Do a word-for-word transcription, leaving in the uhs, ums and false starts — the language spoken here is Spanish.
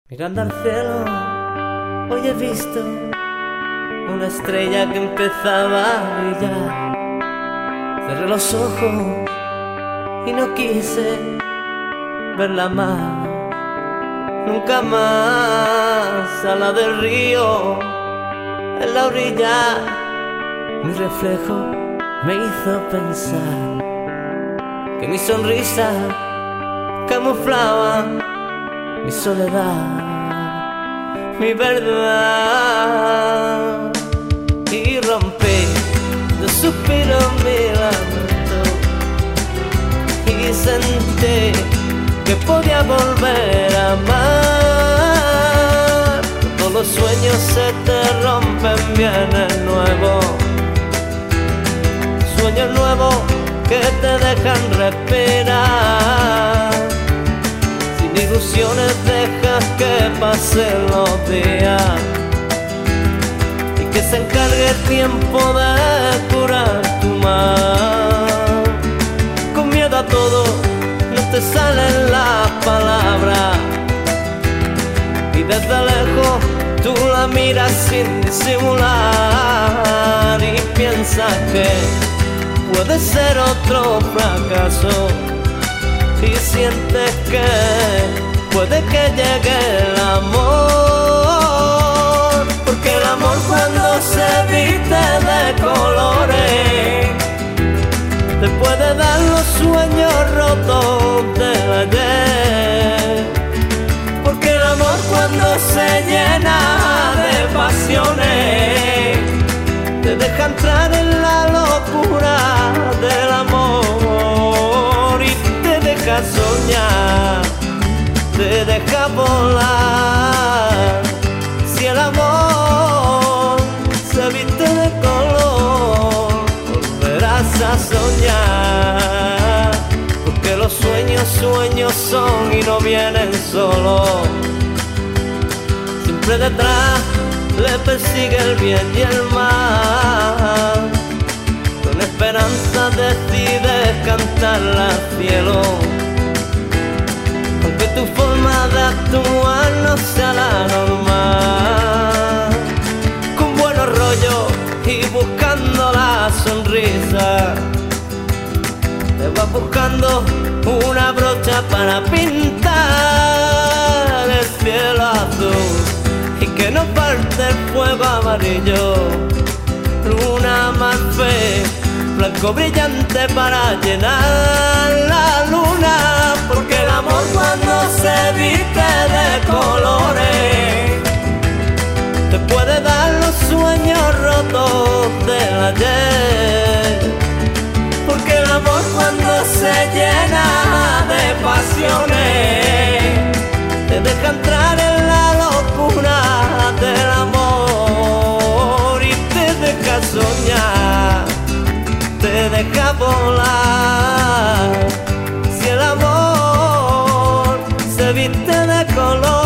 Mirando al cielo, hoy he visto una estrella que empezaba a brillar. Cerré los ojos y no quise verla más, nunca más. A la del río, en la orilla, mi reflejo me hizo pensar que mi sonrisa camuflaba mi soledad, mi verdad. Y rompí de suspiro mi lamento y sentí que podía volver a amar. Todos los sueños se te rompen, vienen nuevos, sueños nuevos que te dejan respirar. Sin ilusiones dejas que pasen los días y que se encargue el tiempo de curar tu mal. Con miedo a todo no te salen las palabras y desde lejos tú la miras sin disimular y piensas que puede ser otro fracaso y sientes que puede que llegue el amor, porque el amor cuando se viste de colores te puede dar los sueños rotos del ayer, porque el amor cuando se llena de pasiones te deja entrar en la locura del amor y te deja soñar, te deja volar. Si el amor se viste de color, volverás a soñar, porque los sueños, sueños son y no vienen solos. Siempre detrás le persigue el bien y el mal. Con esperanza decides cantarla al cielo, aunque tu forma de actuar no sea la normal. Con buenos rollos y buscando la sonrisa, te vas buscando una brocha para pintar el cielo azul y que no falte el fuego amarillo, luna marfil, blanco brillante para llenar la luna, porque el amor cuando se viste de colores te puede dar los sueños rotos del ayer, porque el amor cuando se llena de pasiones te deja entrar en la locura del amor y te deja soñar, te deja volar. Si el amor se viste de color,